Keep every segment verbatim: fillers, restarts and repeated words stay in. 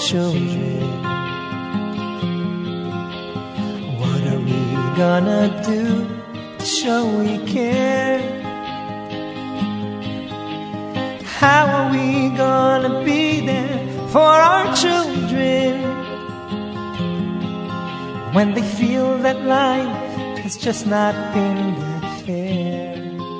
children. What are we gonna do to show we care? How are we gonna be there for our children when they feel that life has just not been that fair?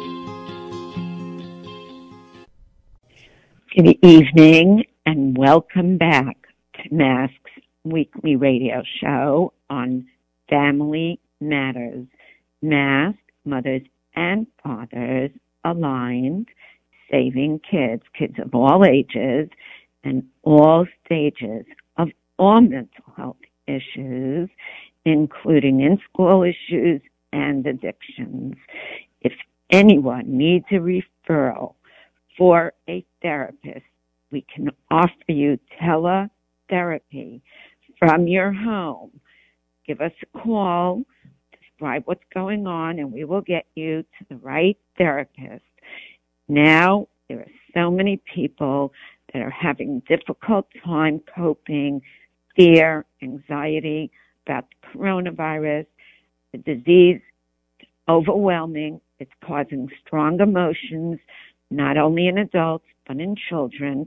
Good evening and welcome back to Mask's weekly radio show on Family Matters. Mask, Mothers and Fathers Aligned, Saving Kids, kids of all ages and all stages of all mental health issues, including in-school issues and addictions. If anyone needs a referral for a therapist, we can offer you teletherapy from your home. Give us a call, describe what's going on, and we will get you to the right therapist. Now, there are so many people that are having difficult time coping, fear, anxiety about the coronavirus. The disease is overwhelming. It's causing strong emotions, not only in adults, but in children.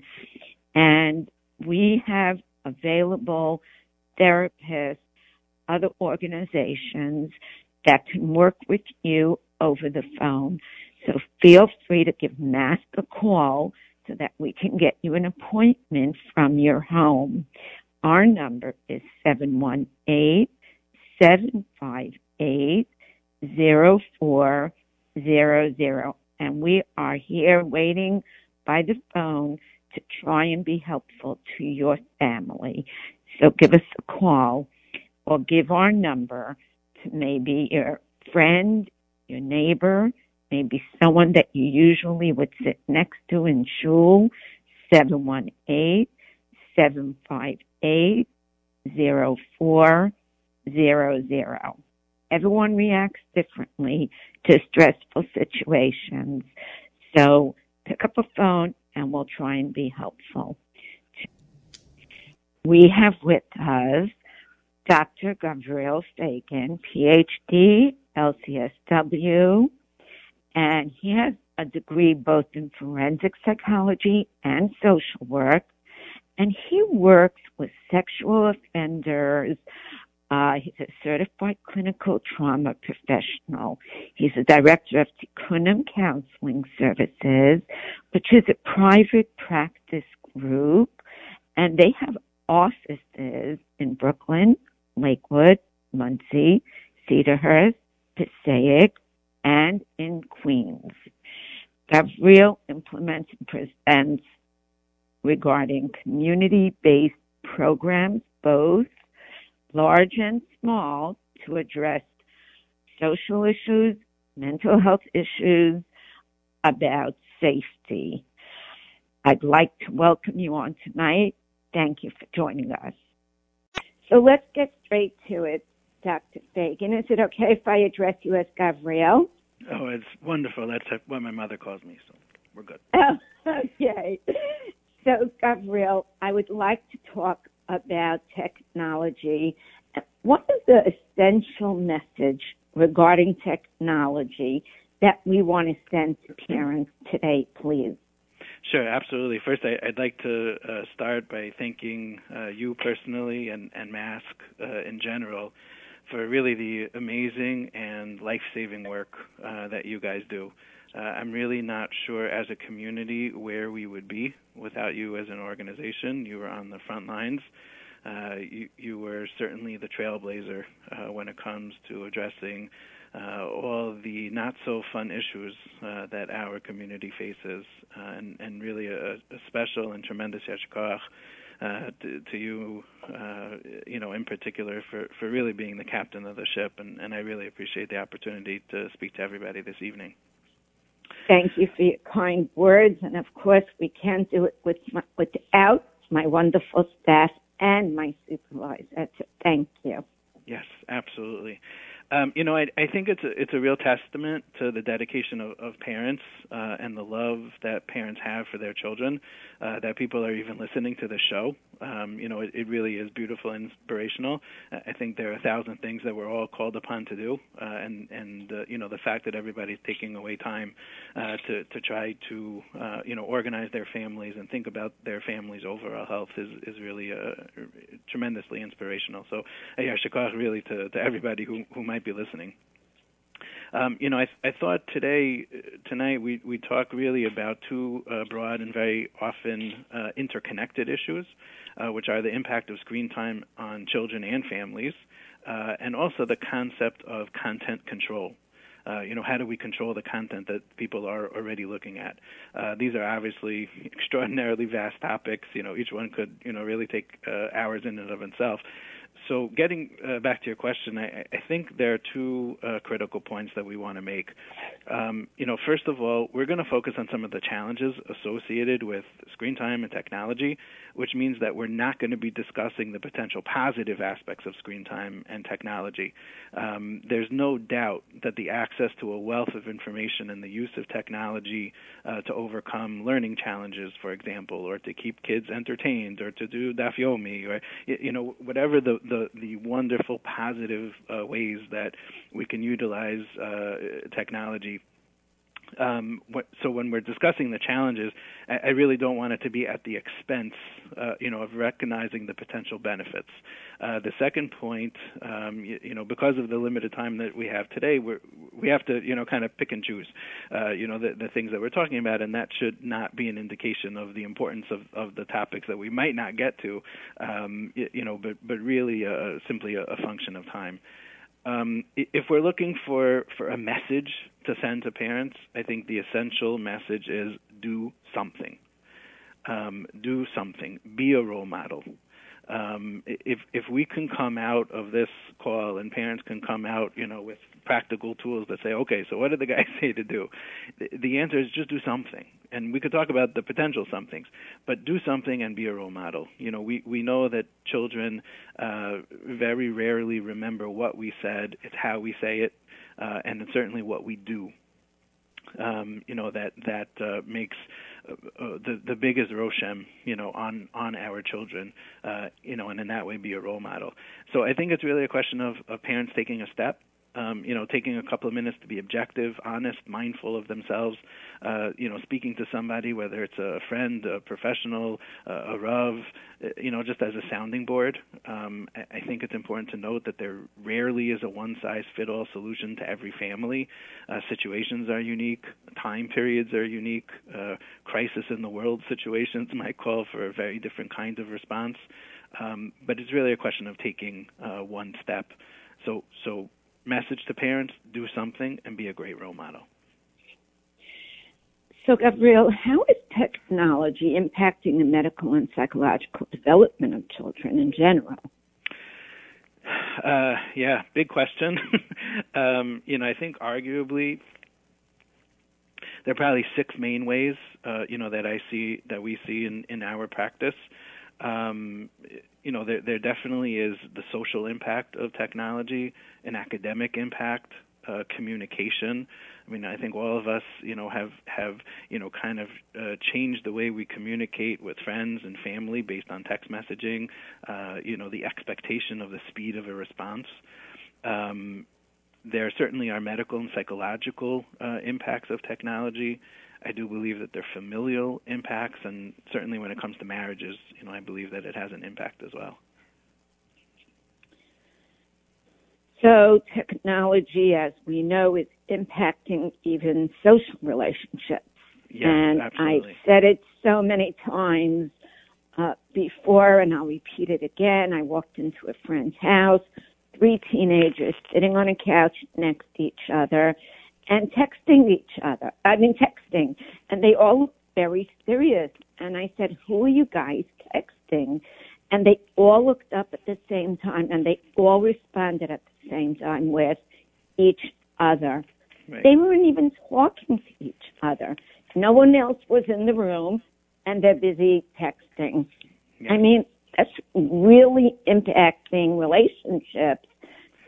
And we have available therapists, other organizations that can work with you over the phone. So feel free to give Mask a call so that we can get you an appointment from your home. Our number is seven one eight, seven five eight, zero four zero zero. And we are here waiting by the phone to try and be helpful to your family. So give us a call or give our number to maybe your friend, your neighbor, maybe someone that you usually would sit next to in shul, seven one eight, seven five eight, zero four zero zero. Everyone reacts differently to stressful situations. So pick up a phone and we'll try and be helpful. We have with us Doctor Gabriel Fagan, P H D, L C S W, and he has a degree both in forensic psychology and social work, and he works with sexual offenders. Uh, he's a certified clinical trauma professional. He's a director of Tikkunim Counseling Services, which is a private practice group, and they have offices in Brooklyn, Lakewood, Monsey, Cedarhurst, Passaic, and in Queens. Gabriel implements and presents regarding community-based programs, both large and small, to address social issues, mental health issues, about safety. I'd like to welcome you on tonight. Thank you for joining us. So let's get straight to it, Doctor Fagan. Is it okay if I address you as Gabriel? Oh, it's wonderful. That's what my mother calls me, so we're good. Oh, okay. So, Gabriel, I would like to talk about technology. What is the essential message regarding technology that we want to send to parents today, please? Sure, absolutely. First, I, I'd like to uh, start by thanking uh, you personally and, and Mask uh, in general for really the amazing and life-saving work uh, that you guys do. Uh, I'm really not sure as a community where we would be without you as an organization. You were on the front lines. Uh, you, you were certainly the trailblazer uh, when it comes to addressing uh, all the not-so-fun issues uh, that our community faces, uh, and, and really a, a special and tremendous yashkoach uh, to, to you, uh, you know, in particular for, for really being the captain of the ship, and, and I really appreciate the opportunity to speak to everybody this evening. Thank you for your kind words, and of course we can't do it with my, without my wonderful staff and my supervisor. So thank you. Yes, absolutely. Um, you know, I, I think it's a, it's a real testament to the dedication of, of parents uh, and the love that parents have for their children uh, that people are even listening to the show. Um, you know, it, it really is beautiful and inspirational. I think there are a thousand things that we're all called upon to do, uh, and and uh, you know, the fact that everybody's taking away time uh, to to try to uh, you know, organize their families and think about their families' overall health is is really uh, tremendously inspirational. So, yeah, shikach really to, to everybody who who might be listening. Um, you know, I, I thought today, tonight, we, we talk really about two uh, broad and very often uh, interconnected issues, uh, which are the impact of screen time on children and families, uh, and also the concept of content control. Uh, you know, how do we control the content that people are already looking at? Uh, these are obviously extraordinarily vast topics. You know, each one could, you know, really take uh, hours in and of itself. So getting uh, back to your question, I, I think there are two uh, critical points that we want to make. Um, you know, first of all, we're going to focus on some of the challenges associated with screen time and technology, which means that we're not going to be discussing the potential positive aspects of screen time and technology. Um, there's no doubt that the access to a wealth of information and the use of technology uh, to overcome learning challenges, for example, or to keep kids entertained, or to do daf yomi, or, you know, whatever the The, the wonderful positive uh, ways that we can utilize uh, technology. Um, what, so when we're discussing the challenges, I, I really don't want it to be at the expense, uh, you know, of recognizing the potential benefits. Uh, the second point, um, you, you know, because of the limited time that we have today, we're, we have to, you know, kind of pick and choose, uh, you know, the, the things that we're talking about, and that should not be an indication of the importance of, of the topics that we might not get to, um, you, you know, but, but really uh, simply a, a function of time. Um, if we're looking for, for a message to send to parents, I think the essential message is do something. Um, do something. Be a role model. Um, if if we can come out of this call and parents can come out, you know, with practical tools that say, okay, so what did the guy say to do? The, the answer is just do something. And we could talk about the potential somethings, but do something and be a role model. You know, we, we know that children uh, very rarely remember what we said. It's how we say it, uh, and it's certainly what we do. Um, you know, that that uh, makes uh, uh, the the biggest roshem, you know, on on our children, uh, you know, and in that way be a role model. So I think it's really a question of, of parents taking a step. Um, you know, taking a couple of minutes to be objective, honest, mindful of themselves, uh, you know, speaking to somebody, whether it's a friend, a professional, uh, a Rav, you know, just as a sounding board. Um, I think it's important to note that there rarely is a one-size-fit-all solution to every family. Uh, situations are unique. Time periods are unique. Uh, crisis in the world situations might call for a very different kind of response. Um, but it's really a question of taking uh, one step. So, so, message to parents, do something, and be a great role model. So, Gabriel, how is technology impacting the medical and psychological development of children in general? Uh, yeah, big question. um, you know, I think arguably there are probably six main ways, uh, you know, that I see, that we see in, in our practice. Um, you know, there, there definitely is the social impact of technology, an academic impact, uh, communication. I mean, I think all of us, you know, have, have you know, kind of uh, changed the way we communicate with friends and family based on text messaging, uh, you know, the expectation of the speed of a response. Um, there certainly are medical and psychological uh, impacts of technology. I do believe that there are familial impacts, and certainly when it comes to marriages, you know, I believe that it has an impact as well. So technology, as we know, is impacting even social relationships. Yes, and absolutely. I've said it so many times uh, before, and I'll repeat it again. I walked into a friend's house, three teenagers sitting on a couch next to each other, and texting each other, I mean texting, and they all looked very serious. And I said, who are you guys texting? And they all looked up at the same time, and they all responded at the same time with each other. Right. They weren't even talking to each other. No one else was in the room, and they're busy texting. Yeah. I mean, that's really impacting relationships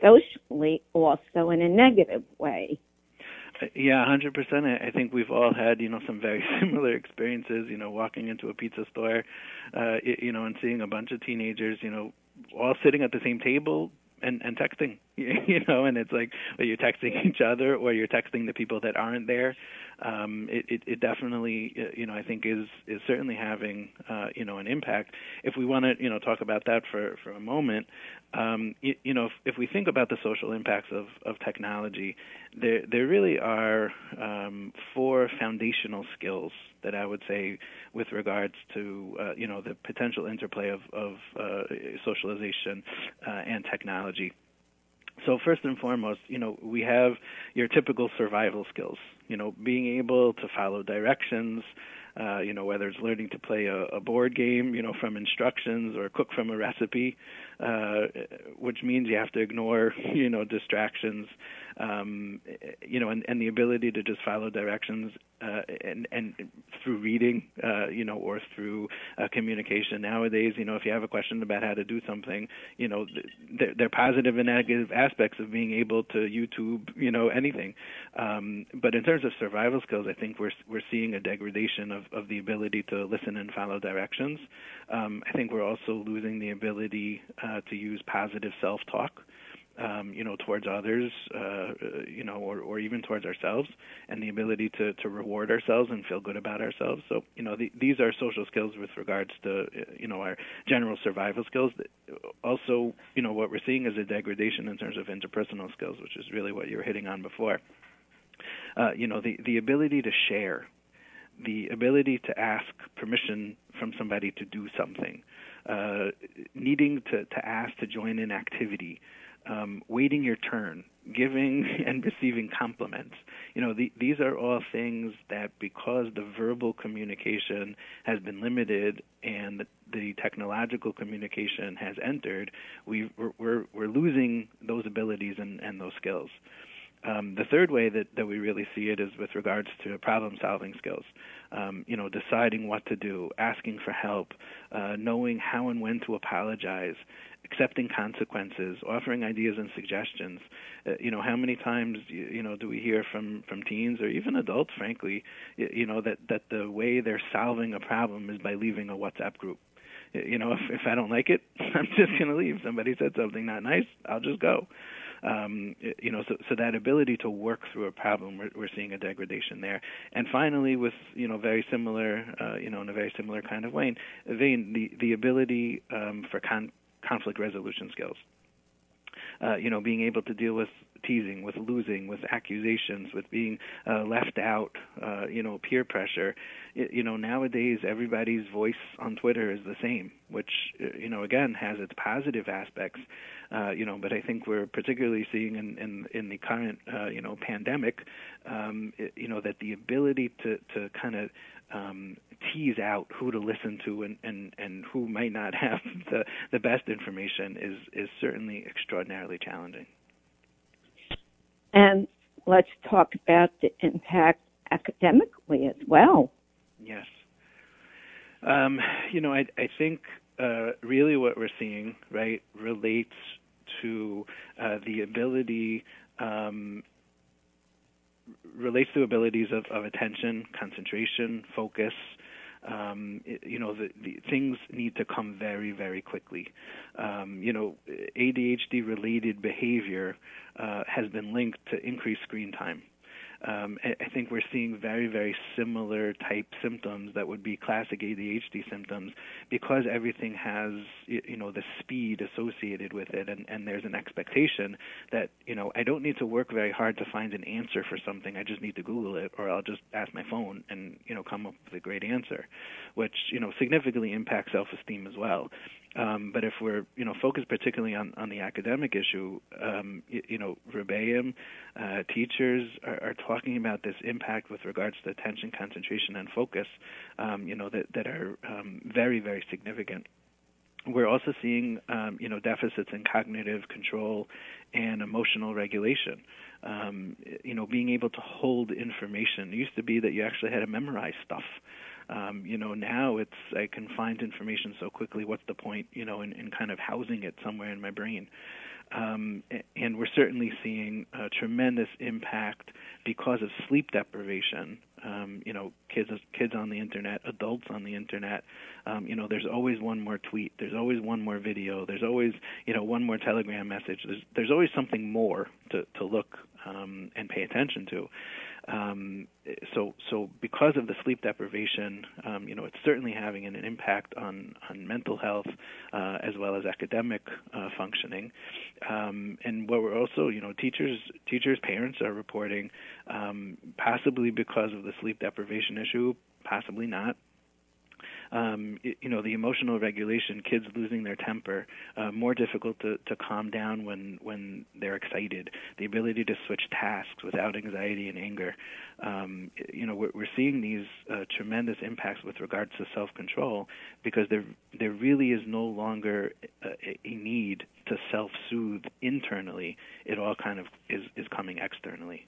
socially also in a negative way. Yeah, one hundred percent. I think we've all had, you know, some very similar experiences, you know, walking into a pizza store, uh, you know, and seeing a bunch of teenagers, you know, all sitting at the same table and, and texting, you know, and it's like, well, you're texting each other or you're texting the people that aren't there. Um, it, it, it definitely, you know, I think is, is certainly having, uh, you know, an impact. If we want to, you know, talk about that for, for a moment, um, you, you know, if, if we think about the social impacts of, of technology, there, there really are um, four foundational skills that I would say with regards to, uh, you know, the potential interplay of, of uh, socialization uh, and technology. So first and foremost, you know, we have your typical survival skills, you know, being able to follow directions, uh, you know, whether it's learning to play a, a board game, you know, from instructions or cook from a recipe, uh, which means you have to ignore, you know, distractions, um, you know, and, and the ability to just follow directions uh, and, and through reading, uh, you know, or through uh, communication. Nowadays, you know, if you have a question about how to do something, you know, there, there are positive and negative aspects of being able to YouTube, you know, anything. Um, but in terms of survival skills, I think we're we're seeing a degradation of, of the ability to listen and follow directions. Um, I think we're also losing the ability uh, to use positive self-talk. Um, you know, towards others, uh, you know, or, or even towards ourselves, and the ability to, to reward ourselves and feel good about ourselves. So, you know, the, these are social skills with regards to, you know, our general survival skills. Also, you know, what we're seeing is a degradation in terms of interpersonal skills, which is really what you were hitting on before. Uh, you know, the, the ability to share, the ability to ask permission from somebody to do something, uh, needing to, to ask to join an activity, Um, waiting your turn, giving and receiving compliments. You know, the, these are all things that because the verbal communication has been limited and the, the technological communication has entered, we've, we're, we're, we're losing those abilities and, and those skills. Um, the third way that, that we really see it is with regards to problem-solving skills. Um, you know, deciding what to do, asking for help, uh, knowing how and when to apologize, accepting consequences, offering ideas and suggestions. Uh, you know, how many times, you, you know, do we hear from, from teens or even adults, frankly, you, you know, that, that the way they're solving a problem is by leaving a WhatsApp group. You know, if, if I don't like it, I'm just going to leave. Somebody said something not nice, I'll just go. Um, you know, so, so that ability to work through a problem, we're, we're seeing a degradation there. And finally, with, you know, very similar, uh, you know, in a very similar kind of vein, vein the, the ability um, for con- conflict resolution skills. Uh, you know, being able to deal with teasing, with losing, with accusations, with being uh, left out, uh, you know, peer pressure. It, you know, nowadays everybody's voice on Twitter is the same, which, you know, again, has its positive aspects, uh, you know, but I think we're particularly seeing in, in, in the current, uh, you know, pandemic, um, it, you know, that the ability to, to kind of um, tease out who to listen to and, and, and who might not have the, the best information is, is certainly extraordinarily challenging. And let's talk about the impact academically as well. Yes. Um, you know, I, I think uh, really what we're seeing, right, relates to uh, the ability, um, relates to abilities of, of attention, concentration, focus. Um, it, you know, the, the things need to come very, very quickly. Um, you know, A D H D-related behavior uh, has been linked to increased screen time. Um, I think we're seeing very, very similar type symptoms that would be classic A D H D symptoms because everything has, you know, the speed associated with it, and, and there's an expectation that, you know, I don't need to work very hard to find an answer for something. I just need to Google it, or I'll just ask my phone and, you know, come up with a great answer, which, you know, significantly impacts self-esteem as well. Um, but if we're, you know, focused particularly on, on the academic issue, um, you, you know, Rebbeim, uh, teachers are, are talking about this impact with regards to attention, concentration, and focus, um, you know, that, that are um, very, very significant. We're also seeing, um, you know, deficits in cognitive control and emotional regulation. Um, you know, being able to hold information. It used to be that you actually had to memorize stuff. Um, you know, now it's I can find information so quickly. What's the point, you know, in, in kind of housing it somewhere in my brain? Um, and we're certainly seeing a tremendous impact because of sleep deprivation. Um, you know, kids kids on the internet, adults on the internet. Um, you know, there's always one more tweet. There's always one more video. There's always, you know, one more Telegram message. There's there's always something more to to look um, and pay attention to. Um, so, so because of the sleep deprivation, um, you know, it's certainly having an, an impact on, on mental health uh, as well as academic uh, functioning. Um, and what we're also, you know, teachers, teachers, parents are reporting, um, possibly because of the sleep deprivation issue, possibly not. Um, you know, the emotional regulation, kids losing their temper, uh, more difficult to, to calm down when, when they're excited, the ability to switch tasks without anxiety and anger. Um, you know, we're, we're seeing these uh, tremendous impacts with regards to self-control because there there really is no longer a, a need to self-soothe internally. It all kind of is, is coming externally.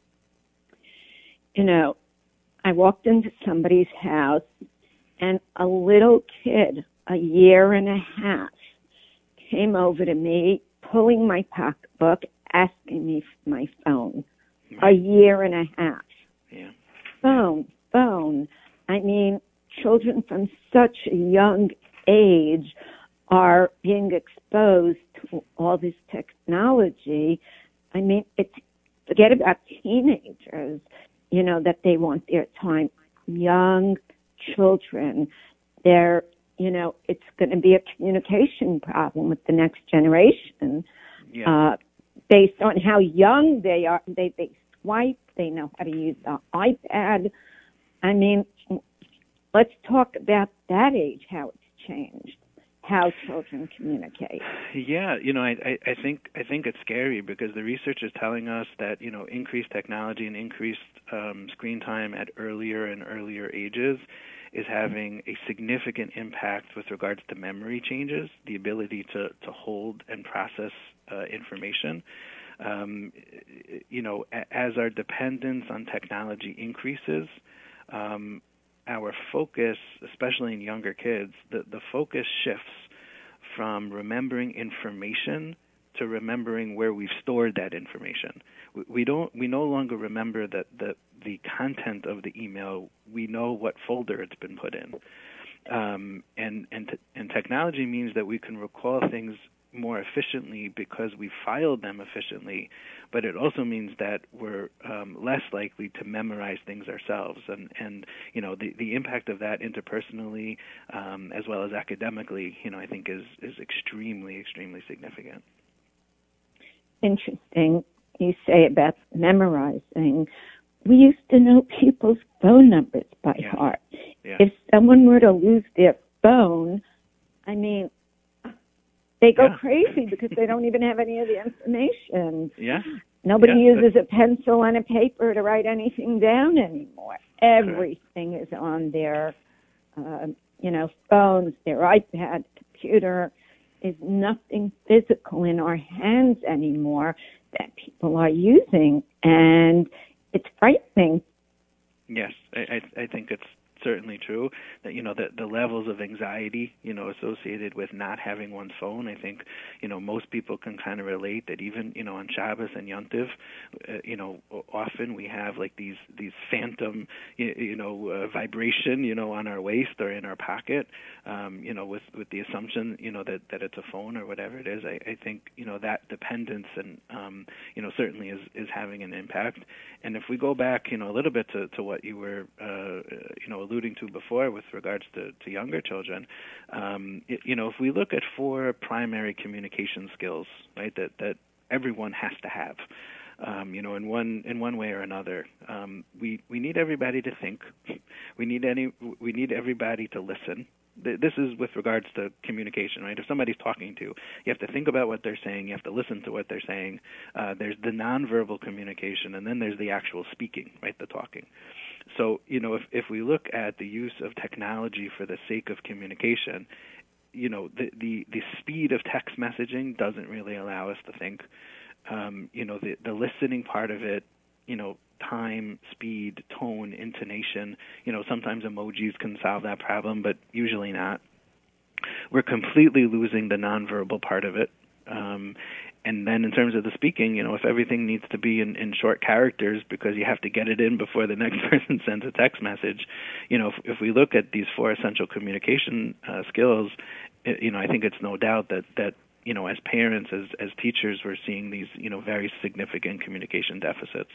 You know, I walked into somebody's house and a little kid, a year and a half, came over to me, pulling my pocketbook, asking me for my phone. Right. A year and a half. Yeah. Phone, phone. I mean, children from such a young age are being exposed to all this technology. I mean, it's, forget about teenagers, you know, that they want their time. Young children, they're, you know, it's going to be a communication problem with the next generation. Yeah. Uh, based on how young they are, they, they swipe, they know how to use the iPad. I mean, let's talk about that age, how it's changed, how children communicate. Yeah, you know, I, I, I think I think it's scary because the research is telling us that, you know, increased technology and increased um, screen time at earlier and earlier ages is having a significant impact with regards to memory changes, the ability to, to hold and process uh, information. Um, you know, as our dependence on technology increases, um, our focus, especially in younger kids, the, the focus shifts from remembering information to remembering where we've stored that information. We, we don't. We no longer remember that the the content of the email. We know what folder it's been put in, um, and and t- and technology means that we can recall things more efficiently because we filed them efficiently, but it also means that we're um, less likely to memorize things ourselves, and and you know the the impact of that interpersonally um, as well as academically, you know, I think is is extremely extremely significant. Interesting you say about memorizing. We used to know people's phone numbers by yeah. heart. Yeah. If someone were to lose their phone, I mean, they go yeah. crazy because they don't even have any of the information. Yeah. Nobody yeah. uses a pencil and a paper to write anything down anymore. Everything Correct. is on their, uh, you know, phones, their iPad, computer. Is nothing physical in our hands anymore that people are using, and it's frightening. Yes, I, I, I think it's certainly true that, you know, the, the levels of anxiety, you know, associated with not having one's phone. I think, you know, most people can kind of relate that even, you know, on Shabbos and Yom Tov, uh, you know, often we have like these, these phantom, you, you know, uh, vibration, you know, on our waist or in our pocket, um, you know, with, with the assumption, you know, that, that it's a phone or whatever it is. I, I think, you know, that dependence and, um, you know, certainly is, is having an impact. And if we go back, you know, a little bit to, to what you were, uh, you know, alluding to before with regards to, to younger children, um, it, you know, if we look at four primary communication skills, right, that, that everyone has to have, um, you know, in one in one way or another, um, we we need everybody to think, we need any we need everybody to listen. This is with regards to communication, right? If somebody's talking to you, you have to think about what they're saying. You have to listen to what they're saying. Uh, there's the nonverbal communication, and then there's the actual speaking, right, the talking. So, you know, if, if we look at the use of technology for the sake of communication, you know, the, the, the speed of text messaging doesn't really allow us to think. Um, you know, the, the listening part of it, you know, time, speed, tone, intonation, you know, sometimes emojis can solve that problem, but usually not. We're completely losing the nonverbal part of it. Um, and then in terms of the speaking, you know, if everything needs to be in, in short characters because you have to get it in before the next person sends a text message, you know, if, if we look at these four essential communication uh, skills, it, you know, I think it's no doubt that, that you know, as parents, as, as teachers, we're seeing these, you know, very significant communication deficits.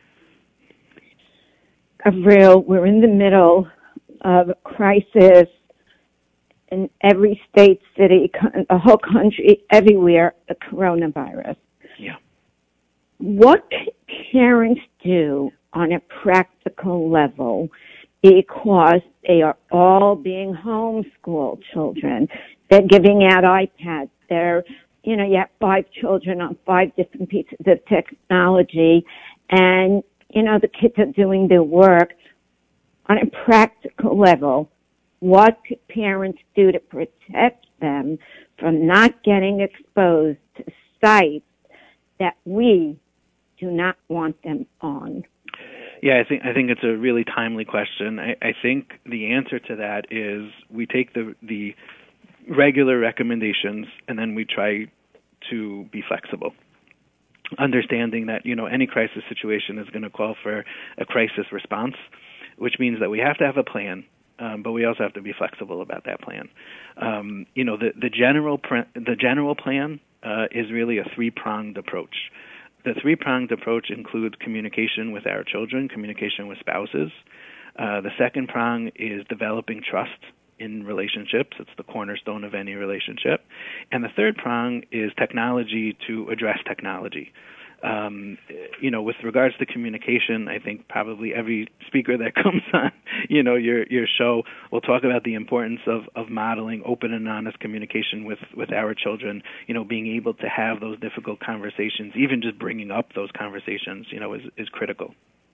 Avril, we're in the middle of a crisis in every state, city, the whole country, everywhere, the coronavirus. Yeah. What can parents do on a practical level, because they are all being homeschooled children? They're giving out iPads. They're, you know, you have five children on five different pieces of technology, and, you know, the kids are doing their work. On a practical level, what could parents do to protect them from not getting exposed to sites that we do not want them on? Yeah, I think I think it's a really timely question. I, I think the answer to that is we take the the regular recommendations and then we try to be flexible, understanding that, you know, any crisis situation is going to call for a crisis response, which means that we have to have a plan, um, but we also have to be flexible about that plan. Um, you know, the the general pre- the general plan uh, is really a three-pronged approach. The three-pronged approach includes communication with our children, communication with spouses. Uh, the second prong is developing trust in relationships. It's the cornerstone of any relationship. And the third prong is technology to address technology. Um, you know, with regards to communication, I think probably every speaker that comes on, you know, your your show will talk about the importance of, of modeling open and honest communication with, with our children. You know, being able to have those difficult conversations, even just bringing up those conversations, you know, is is critical.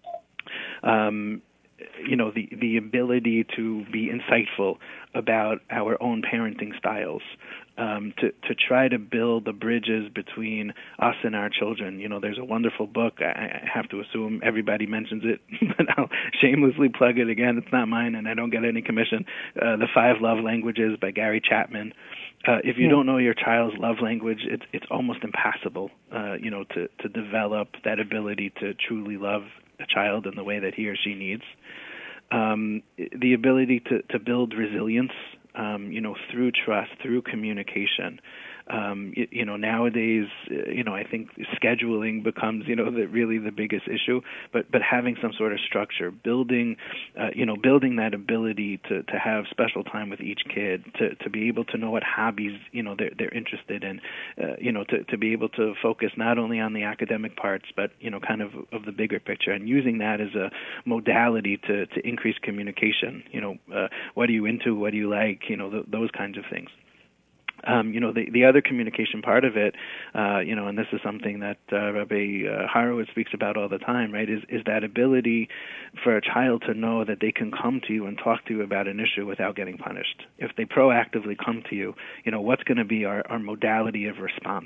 Um, you know, the the ability to be insightful about our own parenting styles, um, to to try to build the bridges between us and our children. You know, there's a wonderful book. I, I have to assume everybody mentions it, but I'll shamelessly plug it again. It's not mine, and I don't get any commission. Uh, The Five Love Languages by Gary Chapman. Uh, if you yeah. don't know your child's love language, it's it's almost impossible, uh, you know, to to develop that ability to truly love a child in the way that he or she needs. Um, the ability to, to build resilience, um, you know, through trust, through communication. Um, you, you know, nowadays, you know, I think scheduling becomes, you know, the, really the biggest issue. But but having some sort of structure, building, uh, you know, building that ability to, to have special time with each kid, to, to be able to know what hobbies, you know, they're they're interested in, uh, you know, to, to be able to focus not only on the academic parts, but you know, kind of of the bigger picture, and using that as a modality to to increase communication. You know, uh, what are you into? What do you like? You know, th- those kinds of things. Um, you know, the, the other communication part of it, uh, you know, and this is something that uh, Rabbi uh, Horowitz speaks about all the time, right, is, is that ability for a child to know that they can come to you and talk to you about an issue without getting punished. If they proactively come to you, you know, what's going to be our, our modality of response?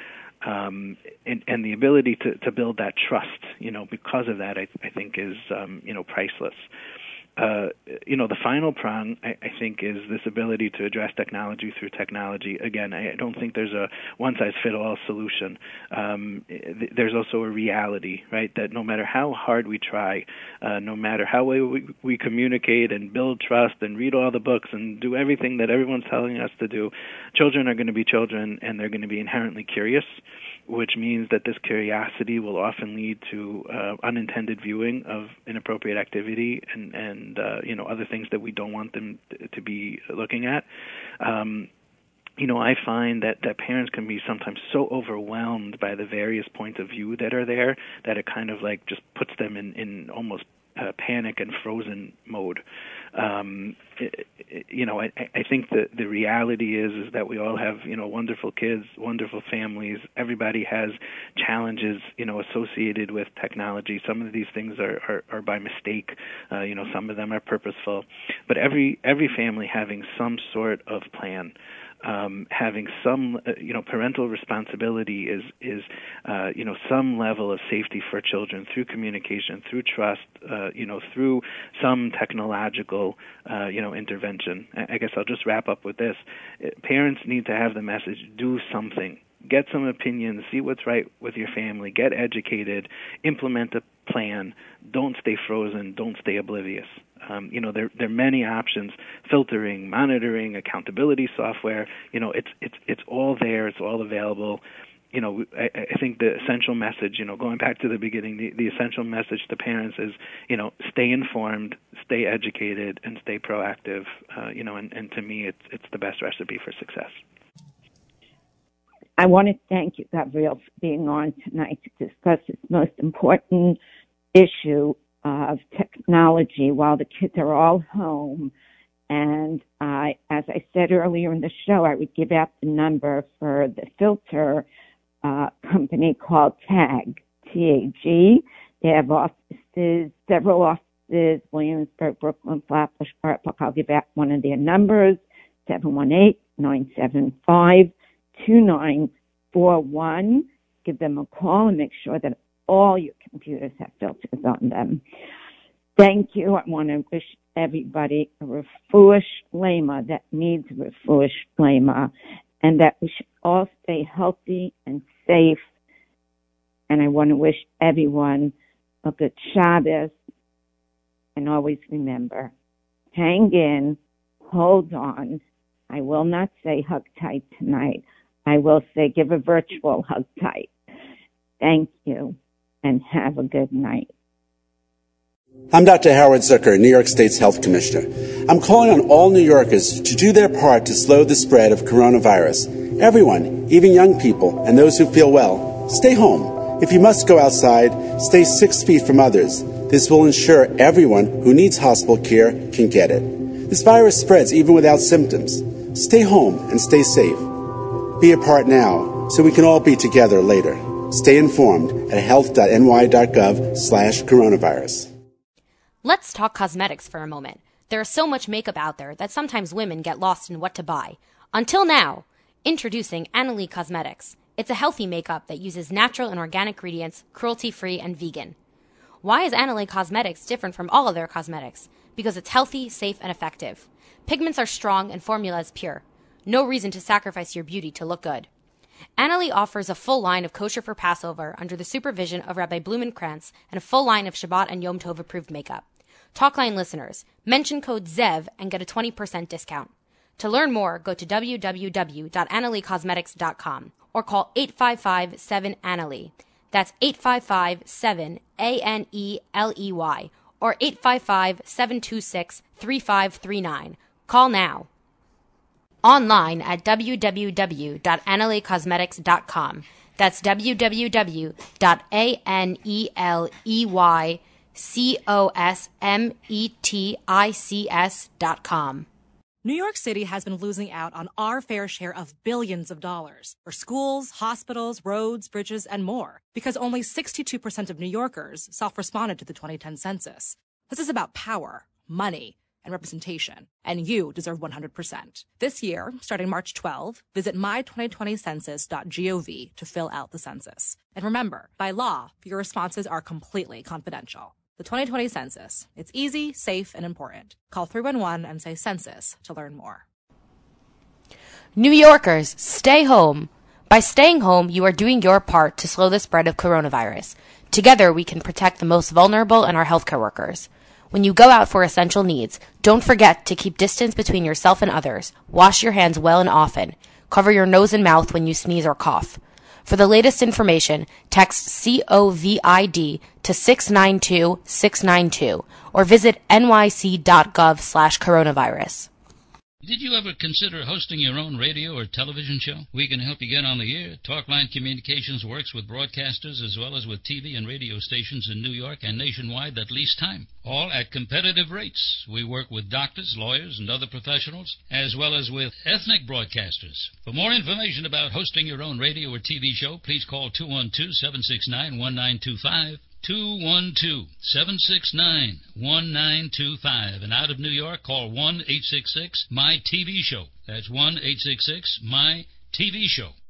Um, and, and the ability to, to build that trust, you know, because of that, I, I think is, um, you know, priceless. Uh, you know, the final prong, I, I think, is this ability to address technology through technology. Again, I don't think there's a one-size-fits-all solution. Um, th- there's also a reality, right, that no matter how hard we try, uh, no matter how we, we, we communicate and build trust and read all the books and do everything that everyone's telling us to do, children are going to be children, and they're going to be inherently curious, which means that this curiosity will often lead to uh, unintended viewing of inappropriate activity and, and uh, you know, other things that we don't want them to be looking at. Um, you know, I find that, that parents can be sometimes so overwhelmed by the various points of view that are there that it kind of like just puts them in, in almost uh, panic and frozen mode. Um, it, it, you know, I, I think that the reality is is that we all have, you know, wonderful kids, wonderful families. Everybody has challenges, you know, associated with technology. Some of these things are, are, are by mistake. Uh, you know, some of them are purposeful. But every every family having some sort of plan. Um, having some, uh, you know, parental responsibility is, is uh, you know, some level of safety for children through communication, through trust, uh, you know, through some technological, uh, you know, intervention. I guess I'll just wrap up with this. Parents need to have the message, do something. get some opinions, see what's right with your family, get educated, implement a plan. Don't stay frozen. Don't stay oblivious. Um, you know, there there are many options: filtering, monitoring, accountability software. You know, it's it's it's all there. It's all available. You know, I, I think the essential message, you know, going back to the beginning, the, the essential message to parents is, you know, stay informed, stay educated, and stay proactive. Uh, you know, and, and to me, it's it's the best recipe for success. I want to thank you, Gabriel, for being on tonight to discuss this most important issue of technology while the kids are all home. And I, as I said earlier in the show, I would give out the number for the filter uh, company called TAG, T A G. They have offices, several offices, Williamsburg, Brooklyn, Flatbush, Park. I'll give out one of their numbers, seven one eight, nine seven five, two nine four one. Give them a call and make sure that all your computers have filters on them. Thank you. I want to wish everybody a refuah shlema that needs refuah shlema, and that we should all stay healthy and safe. And I want to wish everyone a good Shabbos. And always remember, hang in, hold on. I will not say hug tight tonight. I will say give a virtual hug tight. Thank you, and have a good night. I'm Doctor Howard Zucker, New York State's Health Commissioner. I'm calling on all New Yorkers to do their part to slow the spread of coronavirus. Everyone, even young people and those who feel well, stay home. If you must go outside, stay six feet from others. This will ensure everyone who needs hospital care can get it. This virus spreads even without symptoms. Stay home and stay safe. Be a part now so we can all be together later. Stay informed at health.ny.gov slash coronavirus. Let's talk cosmetics for a moment. There is so much makeup out there that sometimes women get lost in what to buy. Until now, introducing Annalee Cosmetics. It's a healthy makeup that uses natural and organic ingredients, cruelty-free and vegan. Why is Annalee Cosmetics different from all other cosmetics? Because it's healthy, safe, and effective. Pigments are strong and formula is pure. No reason to sacrifice your beauty to look good. Annalee offers a full line of kosher for Passover under the supervision of Rabbi Blumenkrantz and a full line of Shabbat and Yom Tov approved makeup. Talkline listeners, mention code ZEV and get a twenty percent discount. To learn more, go to w w w dot annalee cosmetics dot com or call eight five five seven Annalee. That's eight five five seven A N E L E Y or eight five five seven two six three five three nine. Call now. Online at w w w dot annalee cosmetics dot com. That's w w w dot annalee cosmetics dot com. New York City has been losing out on our fair share of billions of dollars for schools, hospitals, roads, bridges, and more because only sixty-two percent of New Yorkers self-responded to the twenty ten census. This is about power, money, and representation, and you deserve one hundred percent. This year, starting March twelfth, visit my twenty twenty census dot gov to fill out the census. And remember, by law, your responses are completely confidential. The twenty twenty census. It's easy, safe, and important. Call three one one and say census to learn more. New Yorkers, stay home. By staying home, you are doing your part to slow the spread of coronavirus. Together, we can protect the most vulnerable and our healthcare workers. When you go out for essential needs, don't forget to keep distance between yourself and others. Wash your hands well and often. Cover your nose and mouth when you sneeze or cough. For the latest information, text COVID to six nine two six nine two or visit nyc.gov slash coronavirus. Did you ever consider hosting your own radio or television show? We can help you get on the air. Talkline Communications works with broadcasters as well as with T V and radio stations in New York and nationwide that lease time, all at competitive rates. We work with doctors, lawyers, and other professionals, as well as with ethnic broadcasters. For more information about hosting your own radio or T V show, please call two one two, seven six nine, one nine two five. two one two, seven six nine, one nine two five. And out of New York, call one eight six six, M Y T V show. That's one eight six six, M Y T V show.